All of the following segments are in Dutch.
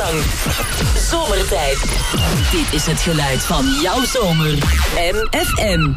Doorgang. Zomertijd. Dit is het geluid van jouw zomer. MFM.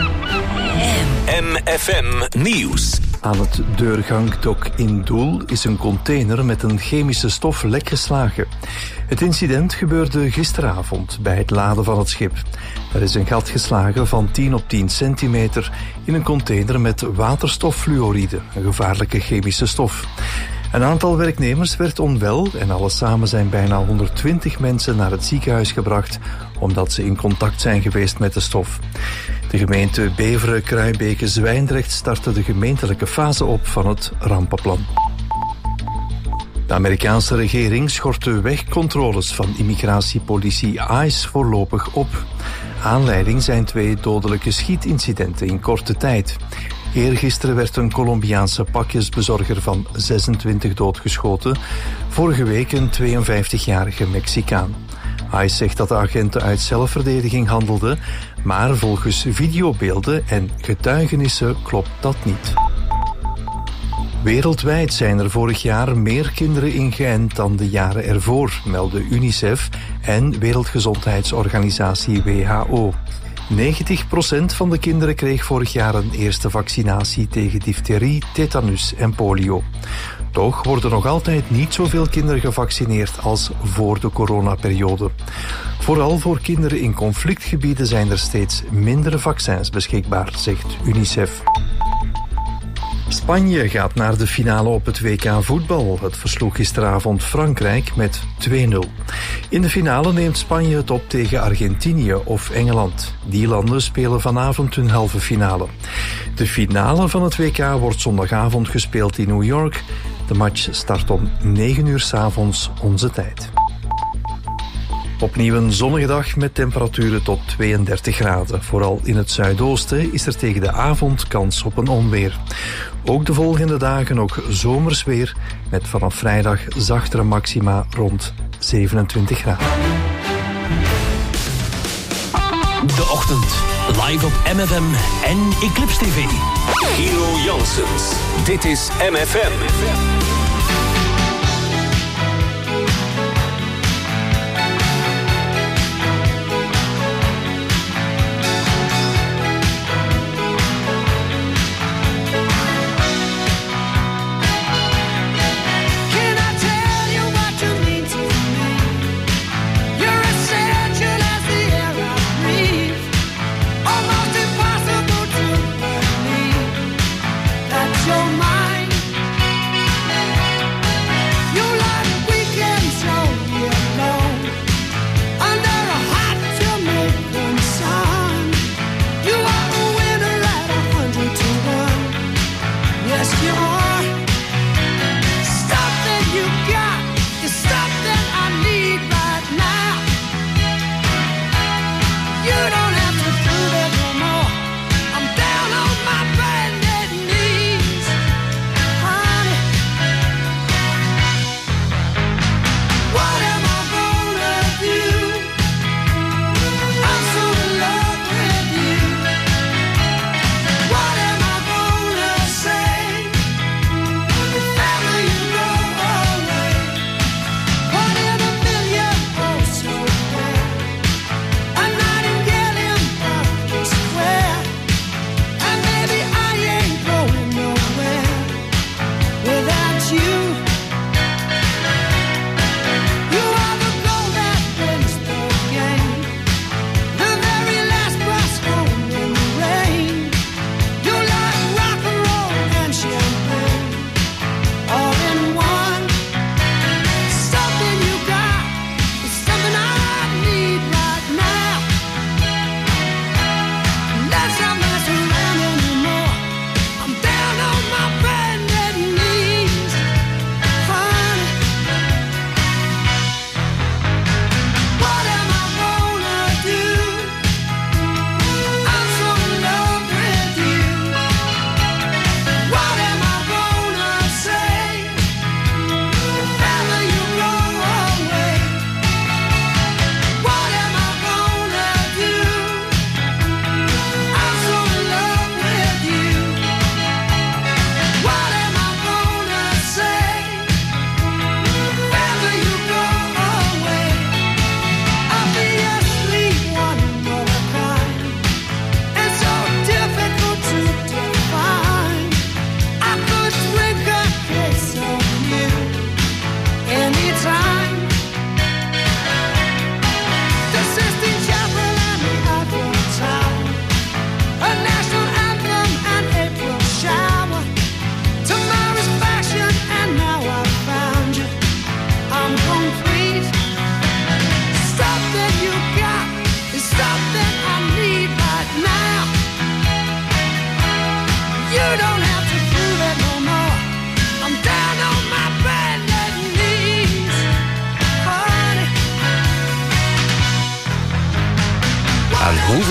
MFM Nieuws. Aan het Deurgangdok in Doel is een container met een chemische stof lek geslagen. Het incident gebeurde gisteravond bij het laden van het schip. Er is een gat geslagen van 10 op 10 centimeter in een container met waterstoffluoride, een gevaarlijke chemische stof. Een aantal werknemers werd onwel en alles samen zijn bijna 120 mensen naar het ziekenhuis gebracht omdat ze in contact zijn geweest met de stof. De gemeente Beveren, Kruibeke, Zwijndrecht startte de gemeentelijke fase op van het rampenplan. De Amerikaanse regering schort de wegcontroles van immigratiepolitie ICE voorlopig op. Aanleiding zijn 2 dodelijke schietincidenten in korte tijd. Eergisteren werd een Colombiaanse pakjesbezorger van 26 doodgeschoten. Vorige week een 52-jarige Mexicaan. ICE zegt dat de agenten uit zelfverdediging handelden, maar volgens videobeelden en getuigenissen klopt dat niet. Wereldwijd zijn er vorig jaar meer kinderen ingeënt dan de jaren ervoor, melden UNICEF en Wereldgezondheidsorganisatie WHO. 90% van de kinderen kreeg vorig jaar een eerste vaccinatie tegen difterie, tetanus en polio. Toch worden nog altijd niet zoveel kinderen gevaccineerd als voor de coronaperiode. Vooral voor kinderen in conflictgebieden zijn er steeds minder vaccins beschikbaar, zegt UNICEF. Spanje gaat naar de finale op het WK voetbal. Het versloeg gisteravond Frankrijk met 2-0. In de finale neemt Spanje het op tegen Argentinië of Engeland. Die landen spelen vanavond hun halve finale. De finale van het WK wordt zondagavond gespeeld in New York. De match start om 9 uur 's avonds onze tijd. Opnieuw een zonnige dag met temperaturen tot 32 graden. Vooral in het zuidoosten is er tegen de avond kans op een onweer. Ook de volgende dagen nog zomers weer, met vanaf vrijdag zachtere maxima rond 27 graden. De ochtend, live op MFM en Eclipse TV. Hero Janssens, dit is MFM. Your mind.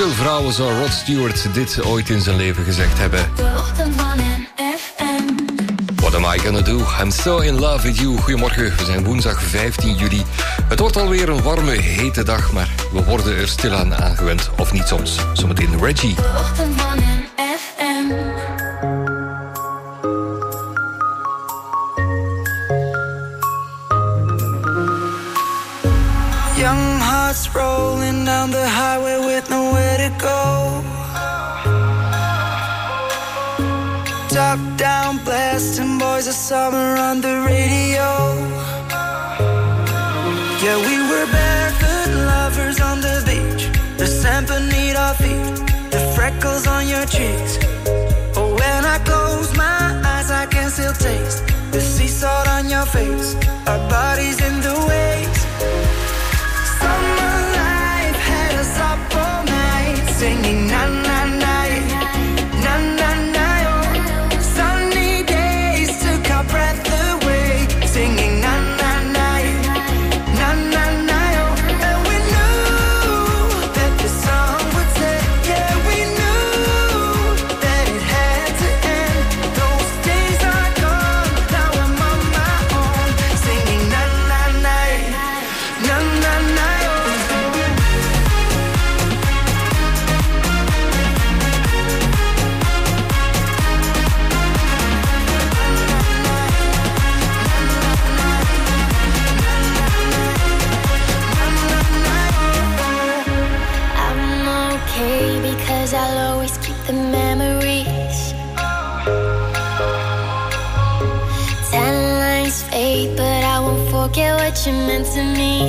Hoeveel vrouwen zou Rod Stewart dit ooit in zijn leven gezegd hebben? What am I gonna do? I'm so in love with you. Goedemorgen, we zijn woensdag 15 juli. Het wordt alweer een warme, hete dag, maar we worden er stilaan aangewend. Of niet soms. Zometeen Reggie. Young hearts rolling down the highway with nowhere to go. Top down blasting boys of summer on the radio. Yeah, we were barefoot lovers on the beach. The sand beneath our feet, the freckles on your cheeks. Oh, when I close my eyes I can still taste the sea salt on your face. Our bodies in the waves. Summer life had us up all night singing na na na na na na. Sunny days took our breath away singing na na na na na na. And we knew that the song would say, yeah, we knew that it had to end. Those days are gone, now I'm on my own singing na na na na na na. Because I'll always keep the memories. 10 lines fade, but I won't forget what you meant to me.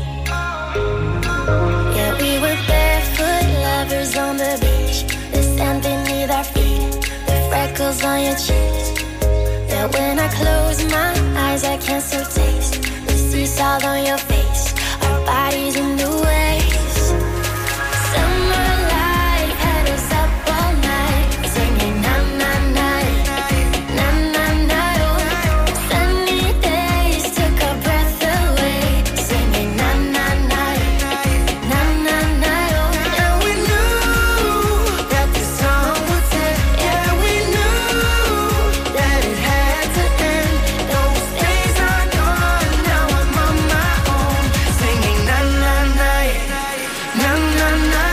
Yeah, we were barefoot lovers on the beach. The sand beneath our feet, the freckles on your cheeks. Yeah, when I close my eyes I can still taste the sea salt on your face. Our bodies in the waves. Summer light had us up all night singing na na na na na na. Sunny days took our breath away singing na na na na na na. And we knew that the song would say, yeah, we knew that it had to end. Those days are gone, now I'm on my own singing na na na na na na.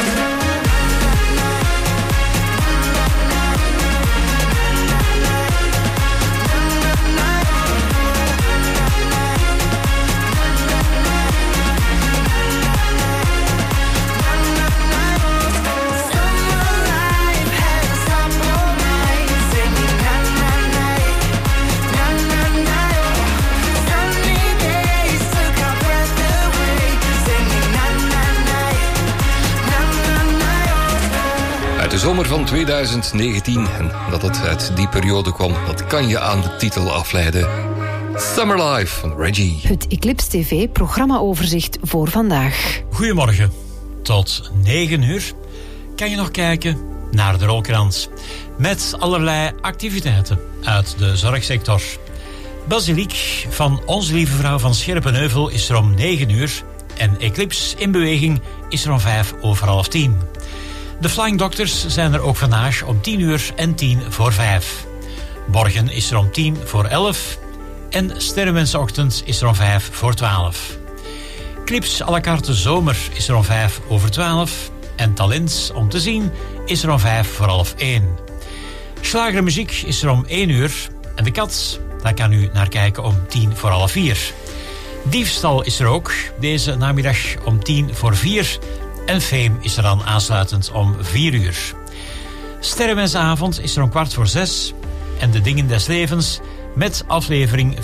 De zomer van 2019, en dat het uit die periode kwam, dat kan je aan de titel afleiden. Summer Life van Reggie. Het Eclipse TV programmaoverzicht voor vandaag. Goedemorgen. Tot 9 uur kan je nog kijken naar de rolkrans. Met allerlei activiteiten uit de zorgsector. Basiliek van Onze Lieve Vrouw van Scherpenheuvel is er om 9 uur. En Eclipse in beweging is er om 5:05. De Flying Doctors zijn er ook vandaag om 10 uur en 5:10. Borgen is er om 10:11. En Sterrenwensenochtend is er om 5:12. Clips à la carte zomer is er om 5:12. En Talent om te zien is er om 5:30. Schlagermuziek is er om 1 uur. En de Kat, daar kan u naar kijken om 4:10. Diefstal is er ook deze namiddag om 4:10. En Fame is er dan aansluitend om 4 uur. Sterrenwensavond is er om 5:15. En De Dingen des Levens met aflevering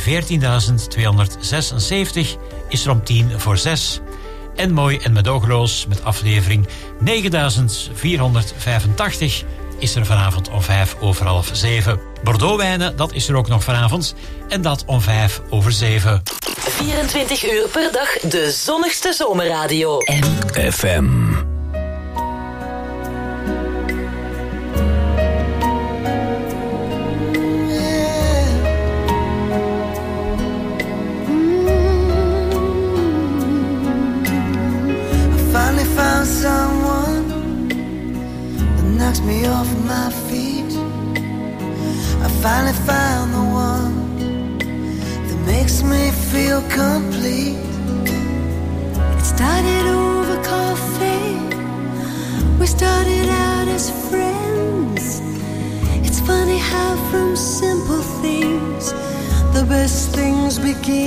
14.276 is er om 6:10. En Mooi en Medogeloos met aflevering 9.485 is er vanavond om 6:05. Bordeauxwijnen, dat is er ook nog vanavond. En dat om 6:05. 24 uur per dag de zonnigste zomerradio. FM. I finally found someone makes me feel complete. It started over coffee. We started out as friends. It's funny how from simple things the best things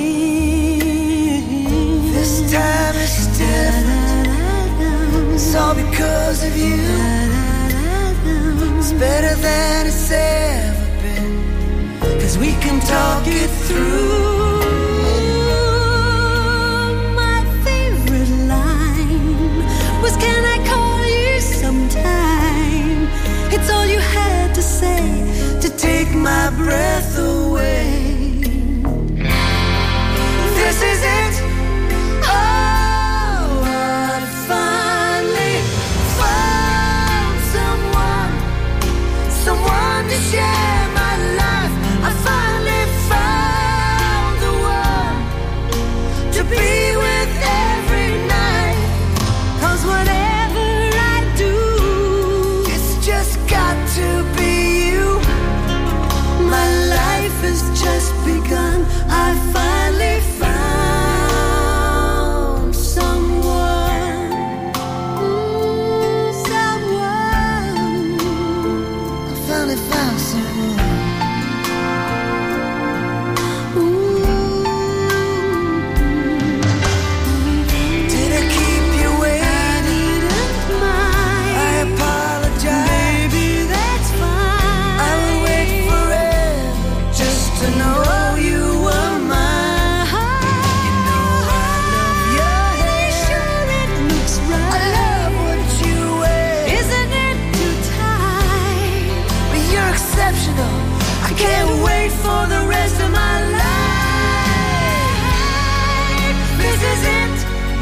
begin. This time is different. It's all because of you. It's better than it's ever been, 'cause we can talk it through. My favorite line was, can I call you sometime? It's all you had to say to take my breath away. This is it. Oh, I finally found someone to share my life. I finally found the one to be with every night. 'Cause whatever I do, it's just got to be you. My life has just begun. I finally found someone. I finally found someone. Did I keep you waiting? I apologize. Baby, that's fine. I will wait forever just to know you were mine. You know I love your hair. Sure it looks right. I love what you wear. Isn't it too tight? But you're exceptional. I can't wait for the rest of my life. This is it.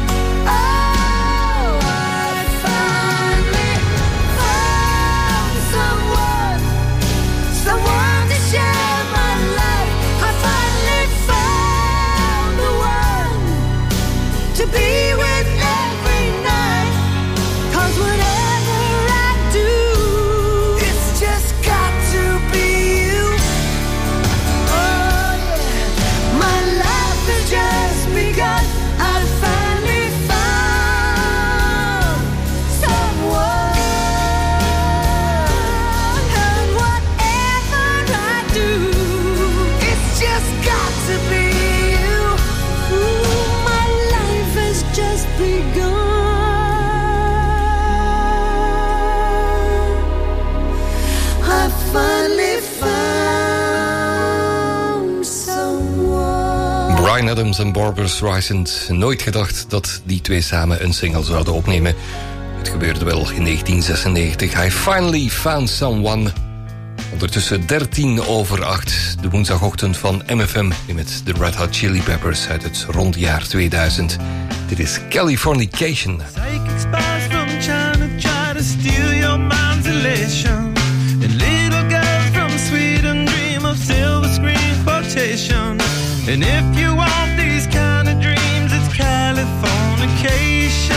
Oh, I finally found someone to share my life. I finally found the one to be with every night. 'Cause whatever I do, it's just got to be you. Oh yeah, my life has just begun. I finally found someone, and whatever I do, it's just got to be you. Ooh, my life has just begun. I finally found someone. Bryan Adams en Barbra Streisand. Nooit gedacht dat die twee samen een single zouden opnemen. Het gebeurde wel in 1996. I finally found someone. Ondertussen 7:13, de woensdagochtend van MFM met de Red Hot Chili Peppers uit het rond jaar 2000. Dit is Californication. Psychic spies from China try to steal your mind's elation. And little girls from Sweden dream of silver screen quotation. And if you want these kind of dreams, it's Californication.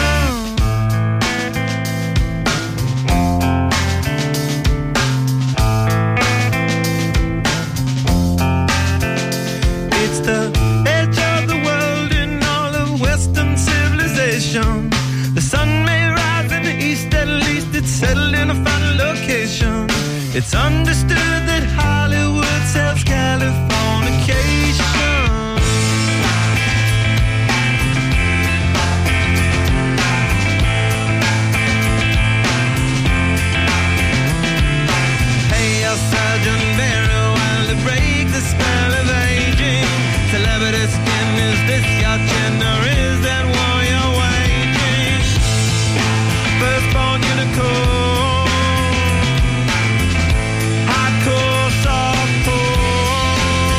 It's the edge of the world in all of Western civilization. The sun may rise in the east, at least it's settled in a final location. It's understood that Hollywood sells Californication. Hey, your Sergeant Barrow, while to break the spell of aging. Celebrity skin, is this your chin or is that war you're waging? Firstborn unicorn, hardcore, softcore.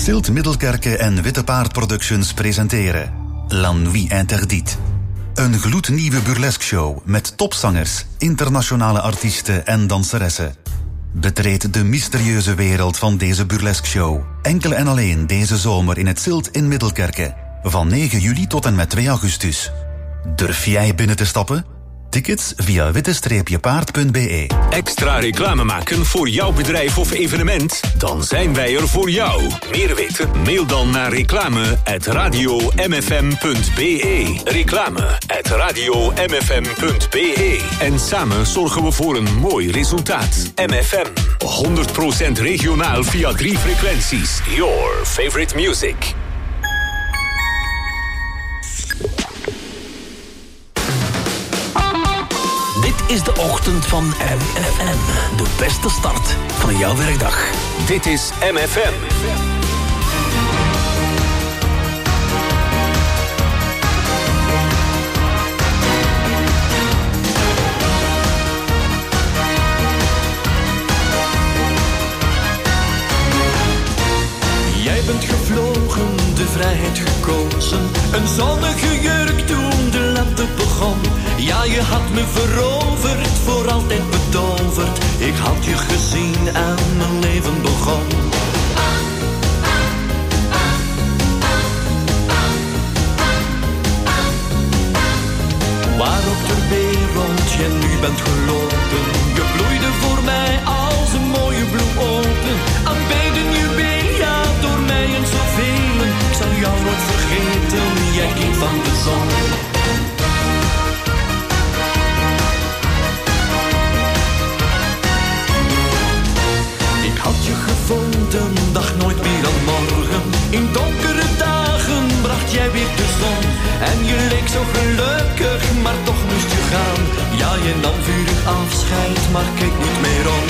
Silt Middelkerke en Witte Paard Productions presenteren La Nuit Interdite. Een gloednieuwe burlesque show met topzangers, internationale artiesten en danseressen. Betreed de mysterieuze wereld van deze burlesque show. Enkel en alleen deze zomer in het Silt in Middelkerke. Van 9 juli tot en met 2 augustus. Durf jij binnen te stappen? Tickets via witte-paard.be. Extra reclame maken voor jouw bedrijf of evenement? Dan zijn wij er voor jou. Meer weten? Mail dan naar reclame@radiomfm.be. Reclame@radiomfm.be. En samen zorgen we voor een mooi resultaat. MFM. 100% regionaal via 3 frequenties. Your favorite music. Dit is de ochtend van MFM. De beste start van jouw werkdag. Dit is MFM. Jij bent gevlogen, de vrijheid gekozen. Een zonnige jurk toen de lente begon. Ja, je had me veroverd, voor altijd betoverd. Ik had je gezien en mijn leven begon. Waar op de wereld je nu bent gelopen. Je bloeide voor mij als een mooie bloem open. Aanbeden juwelia, door mij en zoveel. Ik zal jou nooit vergeten, jij kind van de zon. Ik had je gevonden, dacht nooit meer aan morgen. In donkere dagen bracht jij weer de zon. En je leek zo gelukkig, maar toch moest je gaan. Ja, je nam vurig afscheid, maar keek niet meer om.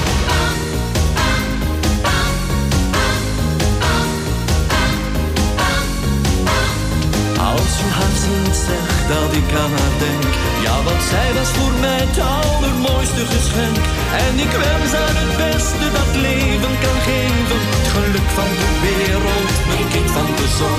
Als je haar ziet, zeg dat ik aan haar denk. Ja, want zij was voor mij het allermooiste geschenk. En ik wens haar het beste dat leven kan geven. Het geluk van de wereld, mijn kind van de zon.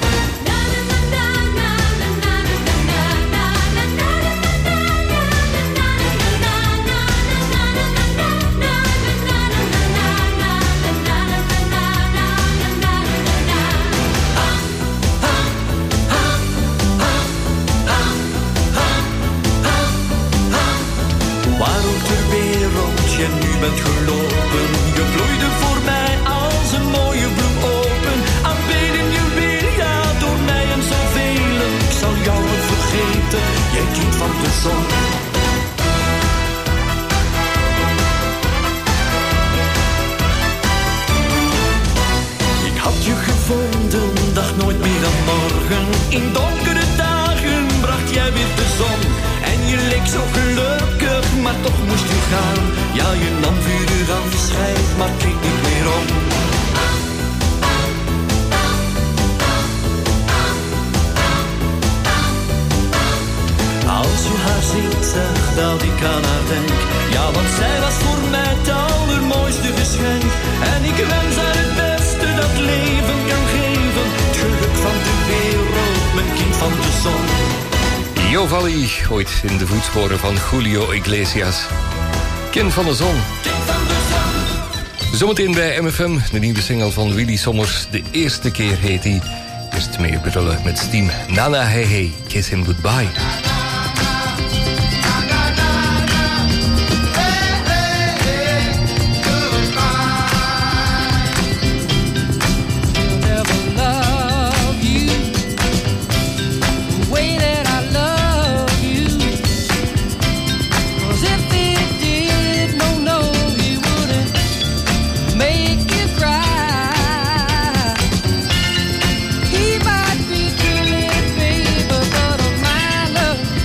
Je nu bent gelopen, je bloeide voor mij als een mooie bloem open. Aanbeden juwelia, door mij en zoveel. Ik zal jou nooit vergeten, jij kind van de zon. Ik had je gevonden, dacht nooit meer aan morgen. In donkere dagen bracht jij weer de zon. En je leek zo gelukkig, maar toch moest je gaan. Ja, je nam vurig afscheid, maar keek niet meer om. Als je haar ziet, zeg dat ik aan haar denk. Ja, want zij was voor mij het allermooiste geschenk. En ik wens haar het beste dat leven kan geven. Het geluk van de wereld, mijn kind van de zon. Jo Valley, ooit in de voetsporen van Julio Iglesias. Kind van de zon. Zometeen bij MFM, de nieuwe single van Willy Sommers. De eerste keer heet hij. Eerst meer brullen met Steam. Nana hey hey, kiss him goodbye. He might be killing, baby, but of my love.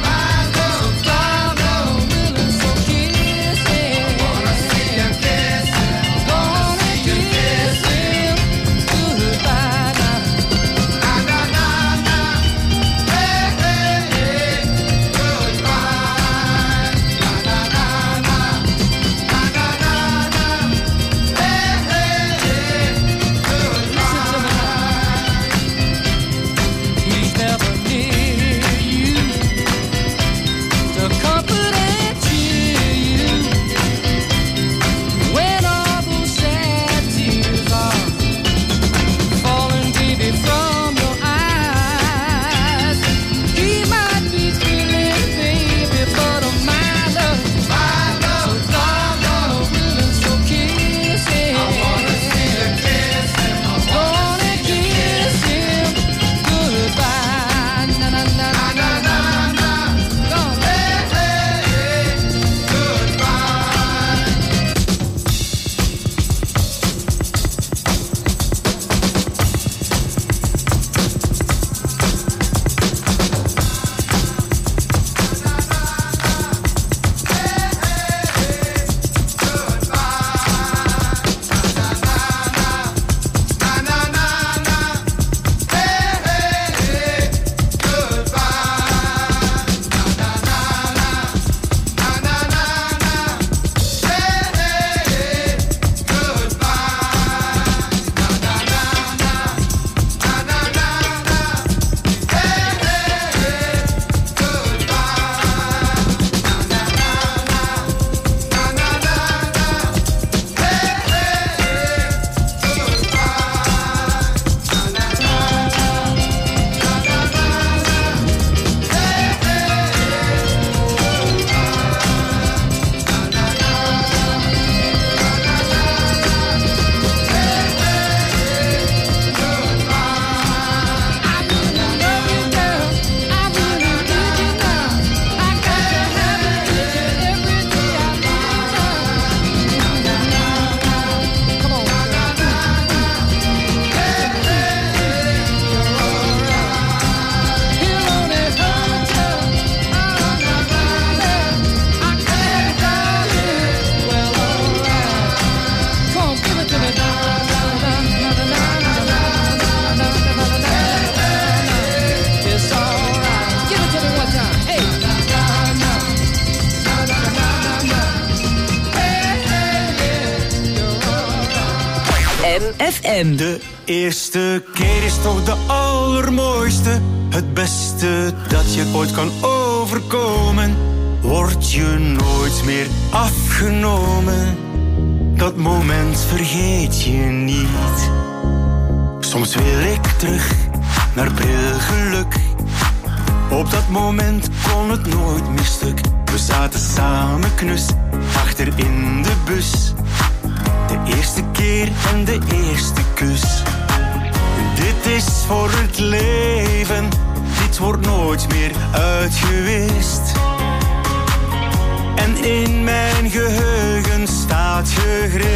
FM. De eerste keer is toch de allermooiste. Het beste dat je ooit kan overkomen. Word je nooit meer afgenomen. Dat moment vergeet je niet. Soms wil ik terug naar pril geluk. Op dat moment kon het nooit meer stuk. We zaten samen knus, achter in de bus. De eerste keer en de eerste kus. Dit is voor het leven. Dit wordt nooit meer uitgewist. En in mijn geheugen staat gegrift.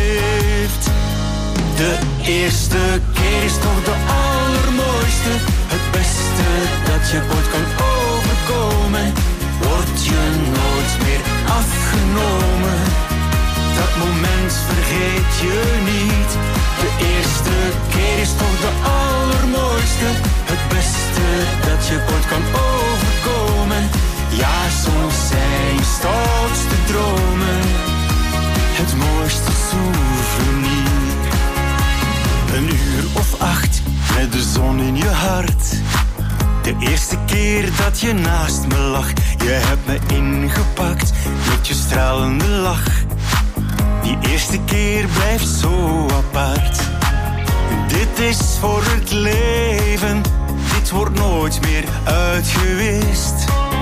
De eerste keer is toch de allermooiste. Het beste dat je ooit kan overkomen. Word je nooit meer afgenomen. Dat moment vergeet je niet. De eerste keer is toch de allermooiste. Het beste dat je ooit kan overkomen. Ja, soms zijn je stoutste dromen het mooiste souvenir. Een uur of 8 met de zon in je hart. De eerste keer dat je naast me lag. Je hebt me ingepakt met je stralende lach. Die eerste keer blijft zo apart. Dit is voor het leven. Dit wordt nooit meer uitgewist.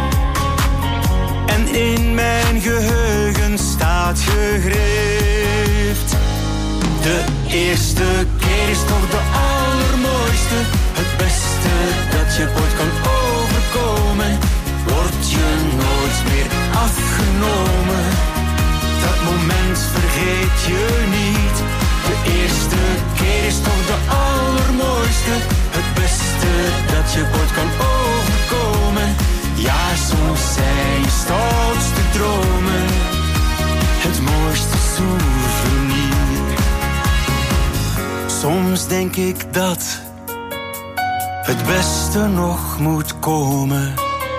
En in mijn geheugen staat gegrift. De eerste keer is toch de allermooiste. Het beste dat je ooit kan overkomen. Word je nooit meer afgenomen. Dat moment vergeet je niet. De eerste keer is toch de allermooiste. Het beste dat je ooit kan overkomen. Ja, soms zijn je stoutste dromen het mooiste souvenir. Soms denk ik dat het beste nog moet komen.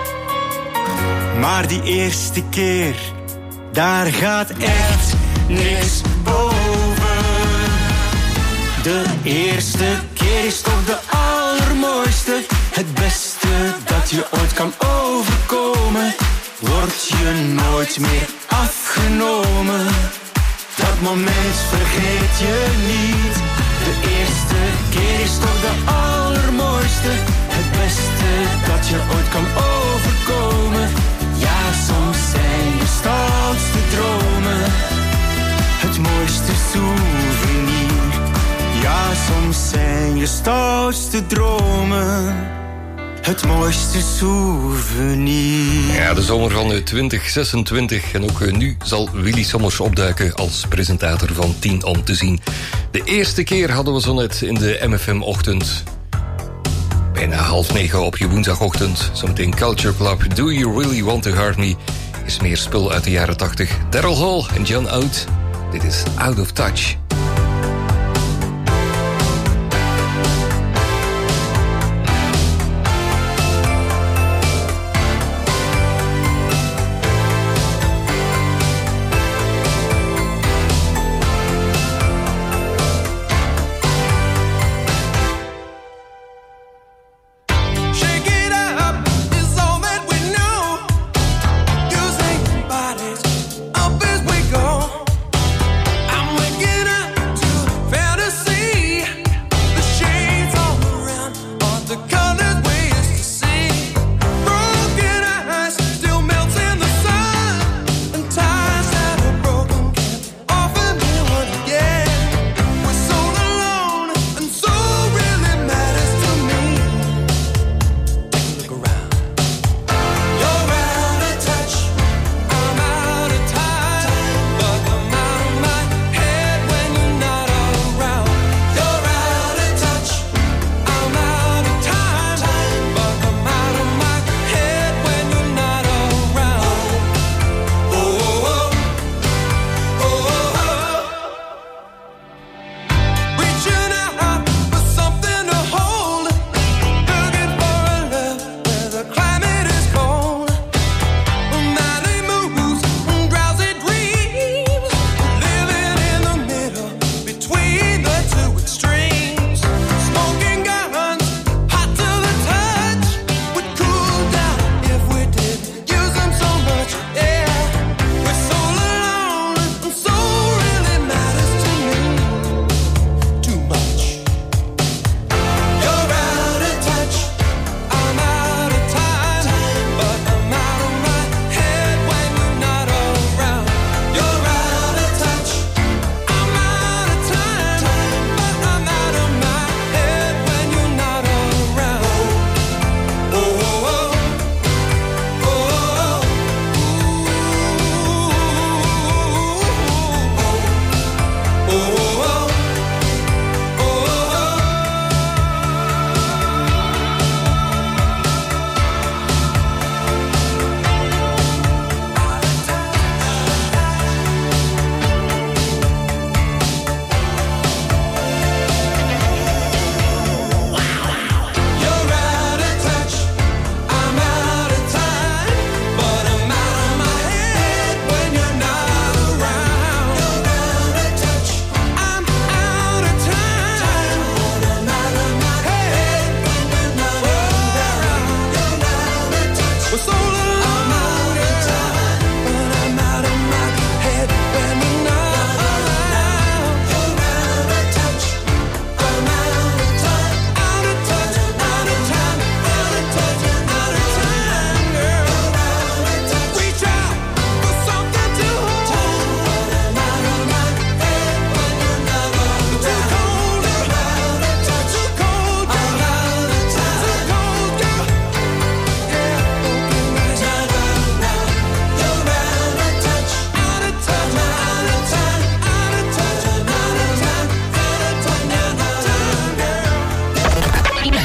Maar die eerste keer, daar gaat echt niks boven. De eerste keer is toch de allermooiste. Het beste dat je ooit kan overkomen. Word je nooit meer afgenomen. Dat moment vergeet je niet. De eerste keer is toch de allermooiste. Het beste dat je ooit kan overkomen. Ja, soms zijn je stoutste dromen het mooiste souvenir. Ja, soms zijn je stoutste dromen het mooiste souvenir. Ja, de zomer van 2026. En ook nu zal Willy Sommers opduiken als presentator van 10 om te zien. De eerste keer hadden we zo net in de MFM-ochtend. Bijna 8:30 op je woensdagochtend. Zometeen Culture Club. Do You Really Want To Hurt Me? Is meer spul uit de jaren 80. Daryl Hall en John Oates. Dit is Out of Touch. Up as we go, I'm waking up.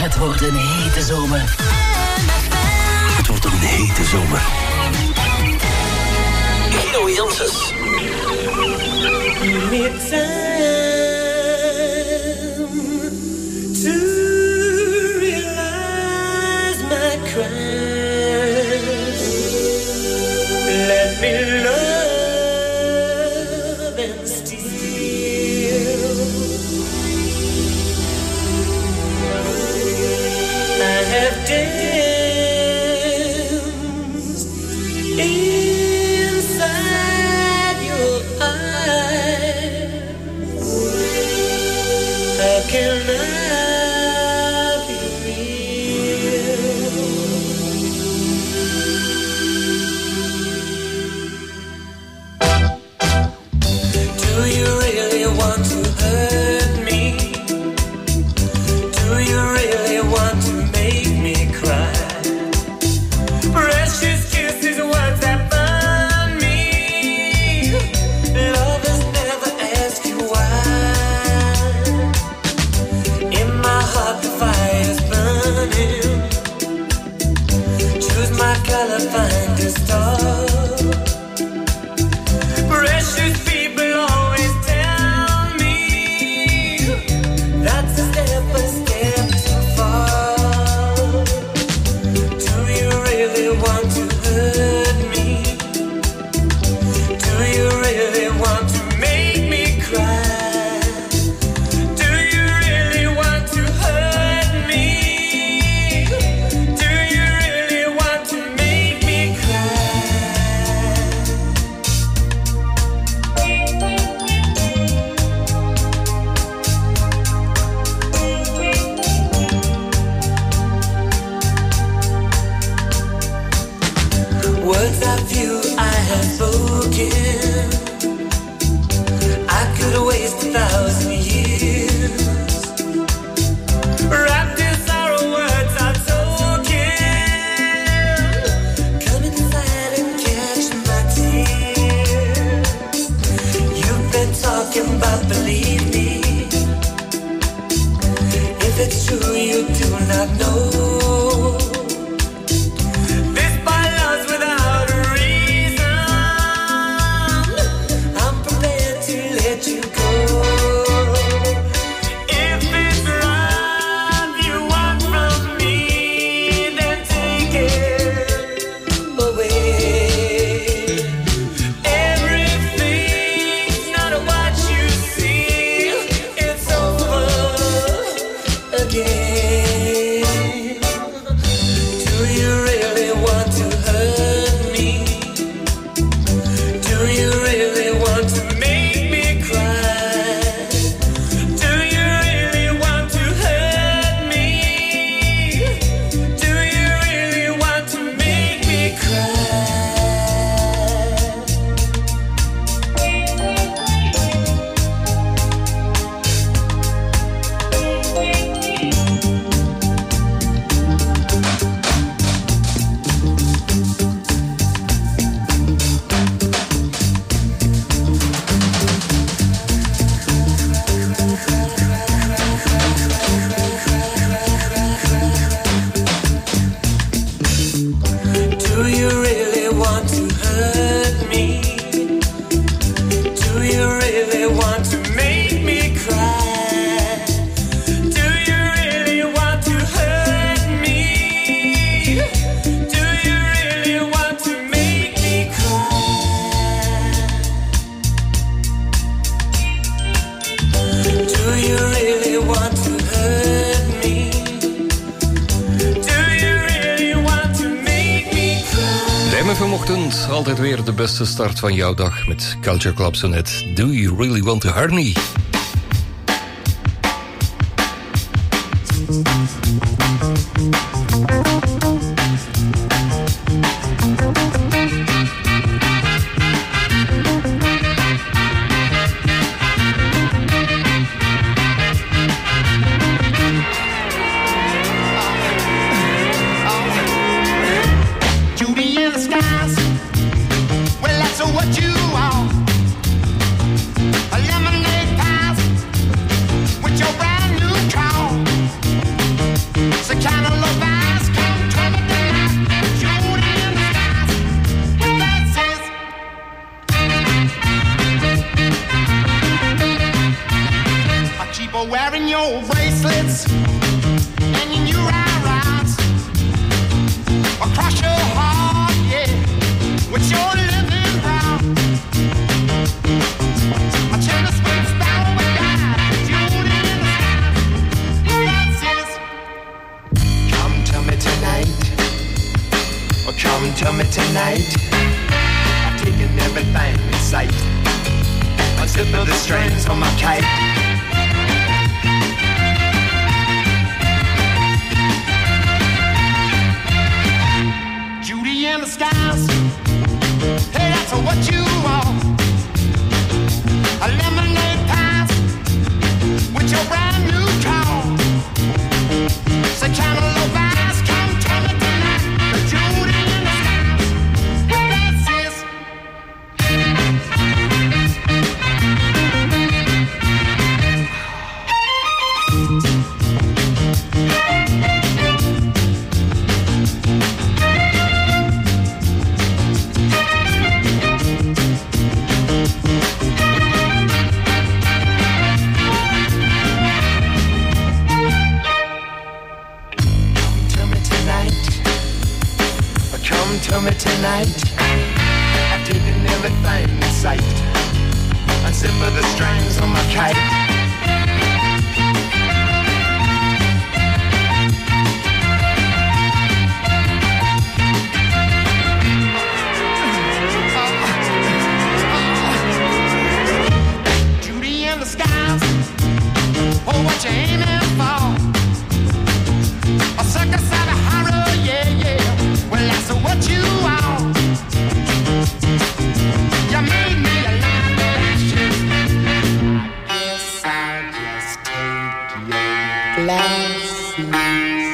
Het wordt een hete zomer. Het wordt een hete zomer. Guido Janssens. Let me love and steal. I have danced inside your eyes. How can I be real? Do you really want to hurt me? Do you really want to make me cry? Precious kisses, words that burn me. Lovers never ask you why. In my heart the fire's burning. Choose my color, find a star. Precious people always tell me that's a step too far. Do you really want to hurt me? Do you really want to make me cry? Do you really want to hurt me? Do you really want to make me cry? Words of you I have spoken, I could waste 1,000 years. Wrapped in sorrow, words are token. Come inside and catch my tears. You've been talking about, believe me. If it's true, you do not know. This by love's without a reason. I'm prepared to let you go. If it's love you want from me, then take it away. Everything's not what you see. It's over again. Do you really want to hurt me? Do you really want to make me cry? Do you really want to hurt me? Do you really want to make me cry? Do you really want to hurt me? Do you really want to make me cry? Do you really want to hurt me? Do you really want to make me cry? Do you really want to hurt me? Do you really want to make me cry? Rijmen vanochtend, altijd weer de beste start van jouw dag met Culture Club Sonnet. Do you really want to hurt me? Judy in the skies. Well, that's what you are. A lemonade pies with your brand new car. to me tonight. I've taken everything in sight. Unzip the strings from my kite. Judy in the skies. Hey, that's what you want. A lemonade pie with your brand new car. Say cantaloupe eyes, come tell me tonight. The Judy in the skies. This is. Tell me tonight, I've taken everything in sight. Unzip the strings on my kite. Judy in the skies, oh what you aiming for? A circus out of horror, yeah, yeah. Well, that's what you are. You made me a lie that I should. I guess I'll just take your glasses.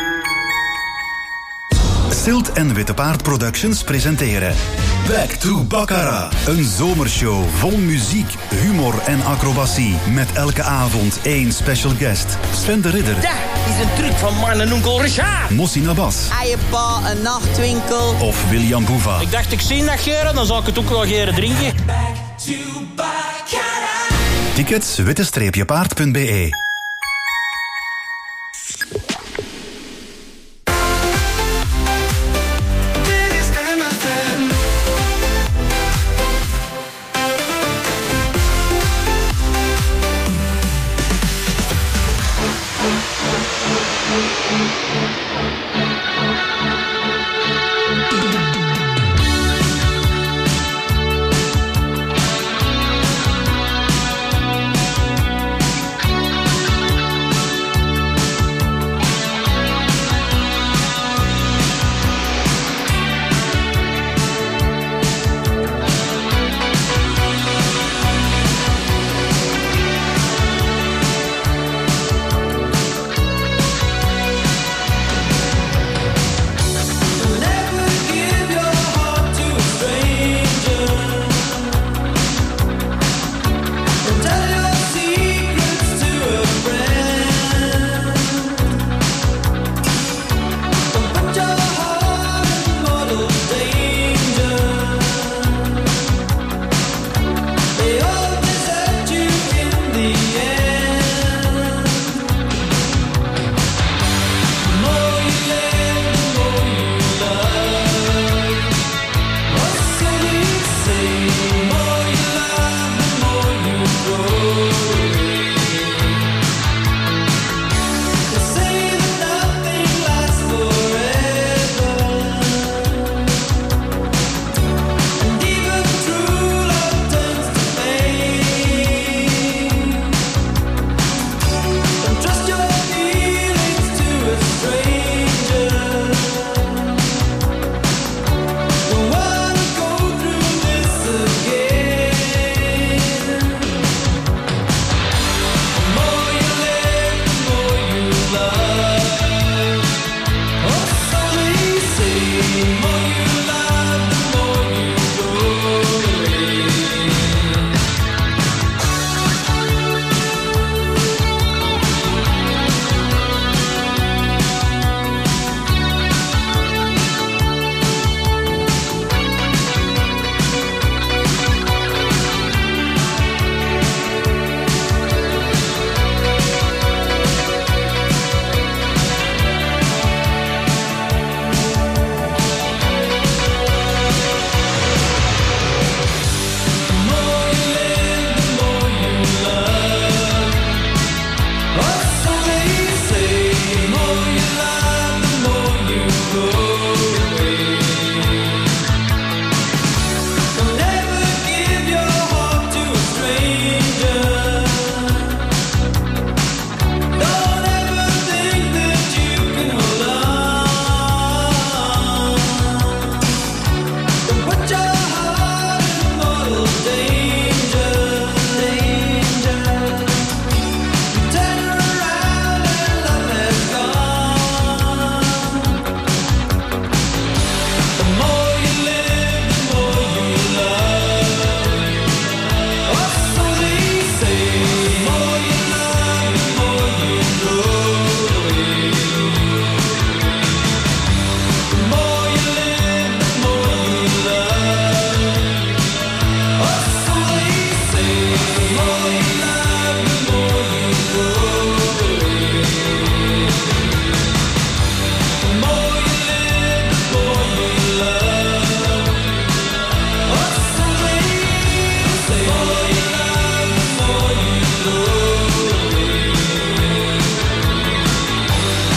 Silt en Witte Paard Productions presenteren Back to Baccarat. Een zomershow vol muziek, humor en acrobatie. Met elke avond één special guest. Sven de Ridder. Ja, die is een truc van man en onkel Richard. Mossi Nabas. Eierpa, een nachtwinkel. Of William Boeva. Ik dacht, ik zie dat geren, dan zal ik het ook wel geren drinken. Back to Baccarat. Tickets witte-paard.be.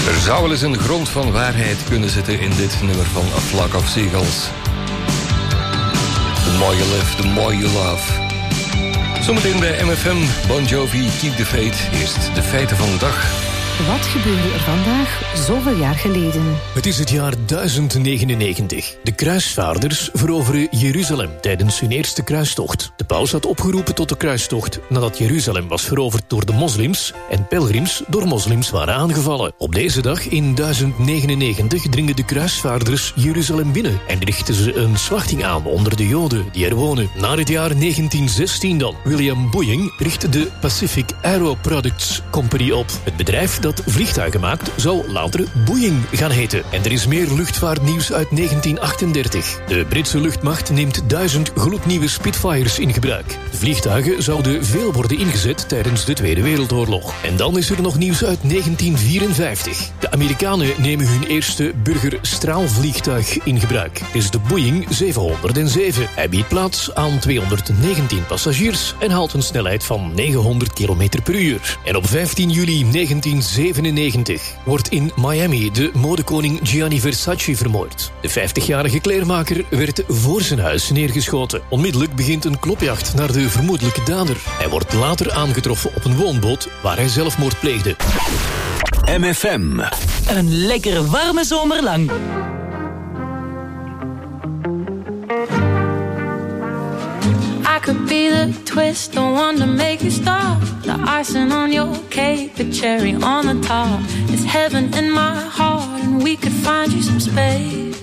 Er zou wel eens een grond van waarheid kunnen zitten in dit nummer van A Flock of Seagulls. The more you live, the more you love. Zometeen bij MFM, Bon Jovi, Keep the Faith. Eerst de feiten van de dag. Wat gebeurde er vandaag zoveel jaar geleden? Het is het jaar 1099. De kruisvaarders veroveren Jeruzalem tijdens hun eerste kruistocht. De paus had opgeroepen tot de kruistocht nadat Jeruzalem was veroverd door de moslims en pelgrims door moslims waren aangevallen. Op deze dag in 1099 dringen de kruisvaarders Jeruzalem binnen en richten ze een slachting aan onder de Joden die er wonen. Na het jaar 1916 dan. William Boeing richtte de Pacific Aero Products Company op. Het bedrijf dat vliegtuigen maakt zou later Boeing gaan heten. En er is meer luchtvaartnieuws uit 1938. De Britse luchtmacht neemt 1000 gloednieuwe Spitfires in gebruik. De vliegtuigen zouden veel worden ingezet tijdens de Tweede Wereldoorlog. En dan is er nog nieuws uit 1954. De Amerikanen nemen hun eerste burgerstraalvliegtuig in gebruik. Het is de Boeing 707. Hij biedt plaats aan 219 passagiers en haalt een snelheid van 900 km per uur. En op 15 juli 1997 wordt in Miami de modekoning Gianni Versace vermoord. De 50-jarige kleermaker werd voor zijn huis neergeschoten. Onmiddellijk begint een klopjacht naar de vermoedelijke dader. Hij wordt later aangetroffen op een woonboot waar hij zelfmoord pleegde. MFM. Een lekkere warme zomer lang. I could be the twist, the one to make you stop. The icing on your cake, the cherry on the top. It's heaven in my heart, and we could find you some space.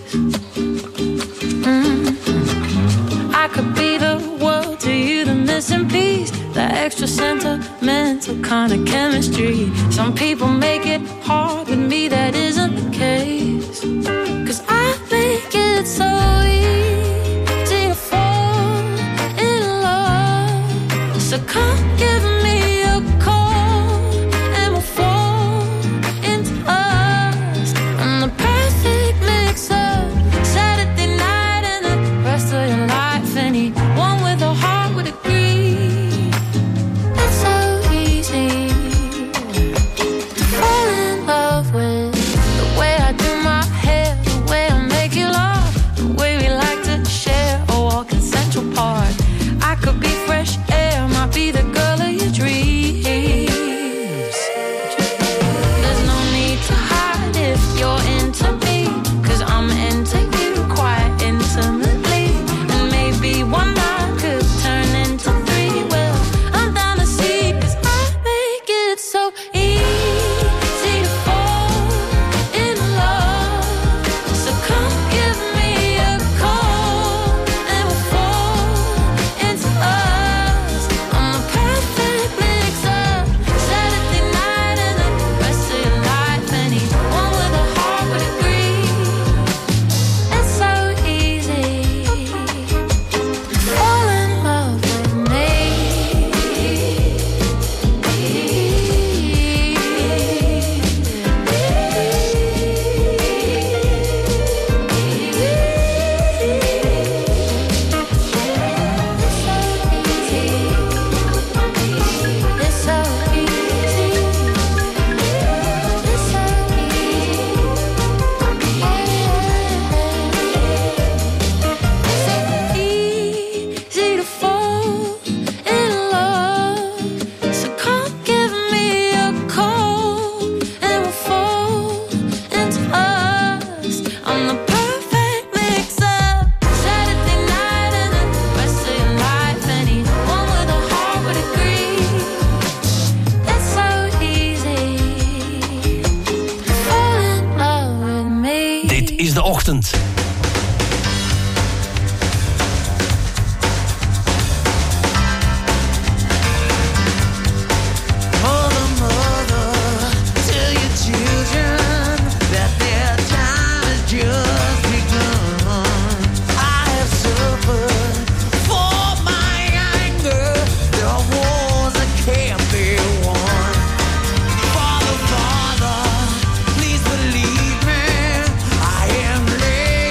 I could be the world to you, the missing piece, the extra sentimental kind of chemistry. Some people make it hard, but me that isn't the case. 'Cause I make it so easy to fall in love. So come give me a call and we'll fall into us. I'm the perfect mix-up, Saturday night and the rest of your life. Anyone with a heart would agree. It's so easy to fall in love with the way I do my hair, the way I make you laugh, the way we like to share a walk in Central Park. I could be fresh air, might be the girl of your dreams. There's no need to hide if you're into me, 'cause I'm into you quite intimately. And maybe one night could turn into three. Well, I'm down to see, 'cause I make it so easy to fall in love. So come give me a call and we'll fall into us. I'm the perfect mix-up, Saturday night and the rest of your life. Anyone with a heart would agree. It's so easy to fall in love with me. It's so easy. It's so easy to fall in love. So come give me a call and we'll fall into us. I'm the perfect mix-up, Saturday night and the rest of your life. Anyone with a heart would agree. It's so easy to fall in love with me. Dit is de ochtend. Mother, tell your children that their time has just begun. I have suffered for my anger. There are wars that can't be won. Father, please believe me. I am laying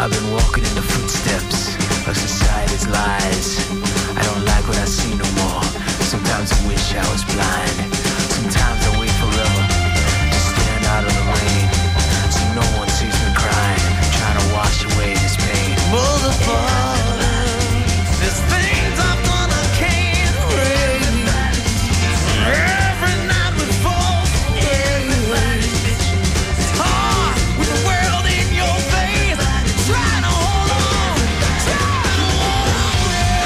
I've been walking in the footsteps of society's lies. I don't like what I see no more. Sometimes I wish I was blind. Sometimes I wait forever to stand out of the rain, so no one sees me crying, trying to wash away this pain. There's things I've done I can't erase. Every night we fall. It's hard with the world in your face. Trying to hold on, trying to hold on.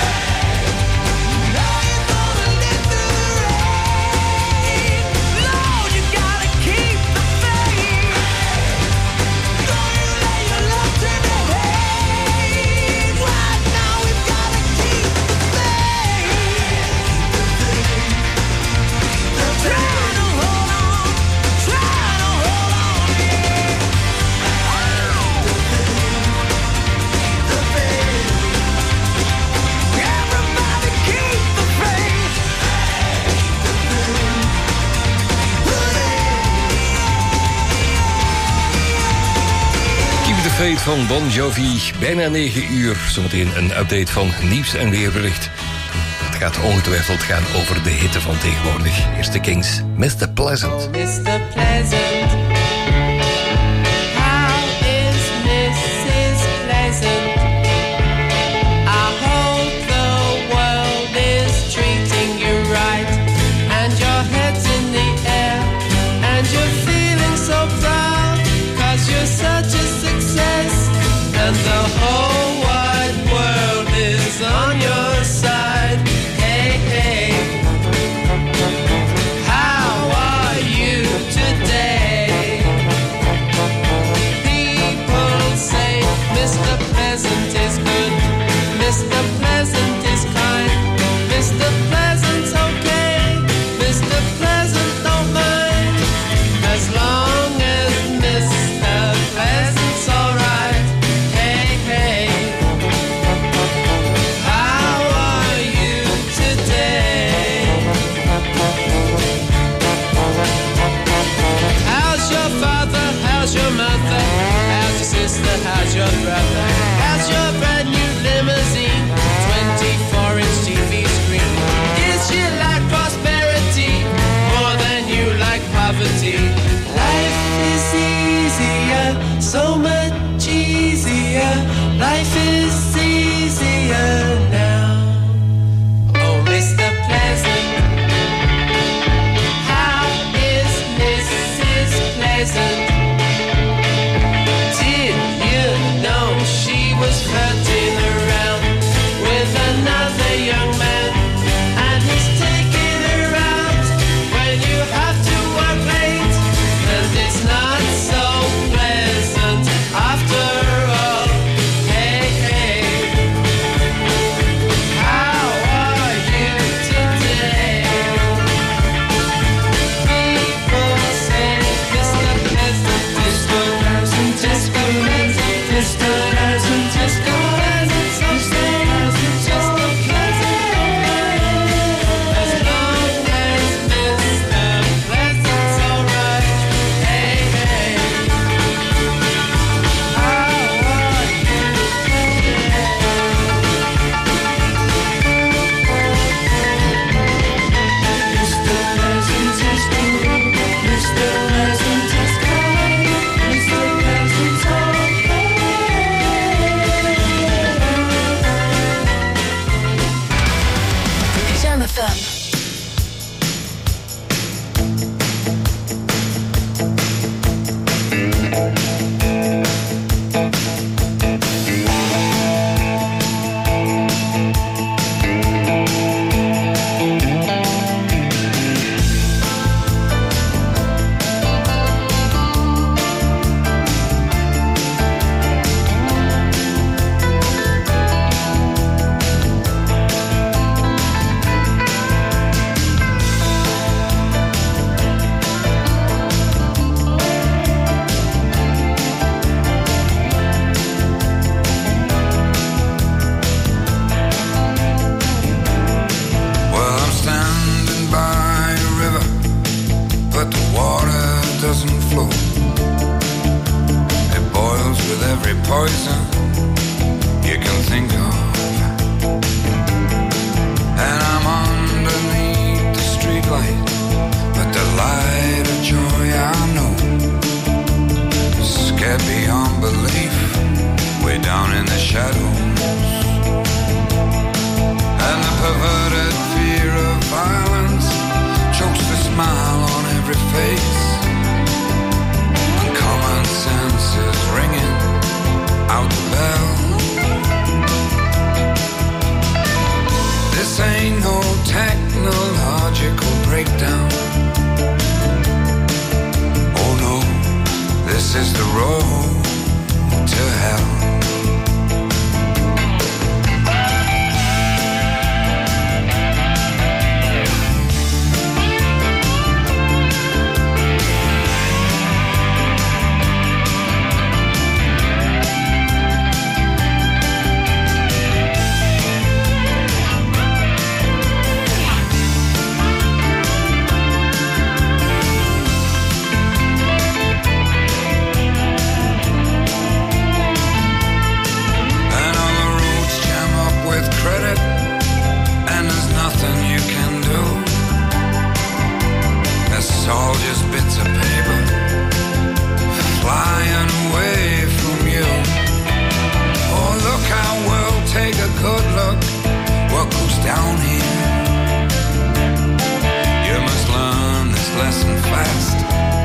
Now you're gonna live through the rain. Lord, you gotta keep the faith. Don't you let your love turn to hate. Right now we've gotta keep the faith. Trying to hold on, trying to hold on, yeah. The faith. Everybody keep the faith. Keep the Faith van Bon Jovi. Bijna 9 uur. Zometeen een update van nieuws en weerbericht. Het gaat ongetwijfeld gaan over de hitte van tegenwoordig. Eerst de Kings, Mr. Pleasant. Mr. Pleasant, how is Mrs. Pleasant? I hope the world is treating you right, and your head's in the air, and you're feeling so proud, 'cause you're such a success, and the whole wide world is on your side. Hey, hey. How are you today? People say Mr. Pleasant is good, Mr. Pleasant is kind, Mr. Pleasant's okay, Mr. Pleasant don't mind, as long as Mr. Pleasant's alright. Hey, hey. How are you today? How's your father? How's your mother? How's your sister? How's your brother? How's your brand new limousine? 24-inch TV screen. Is she like prosperity more than you like poverty? Life is easier, so much easier. Life is easier now. Oh, Mr. Pleasant, how is Mrs. Pleasant? Did you know she was flirting around with another young man, and he's taking her out when you have to work late, and it's not so pleasant after all. Hey, hey. How are you today? People say Mr. Pleasant is good, Pleasant is good, Mr. Pleasant is good, so stay just a pleasant, as long as Mr. Pleasant's alright. Hey, hey. How are you today? Mr. Pleasant is good, Mr. Pleasant is kind, Mr. Pleasant's okay. Jam FM. Well, I'm standing by a river, but the water doesn't flow. It boils with every poison you can think of.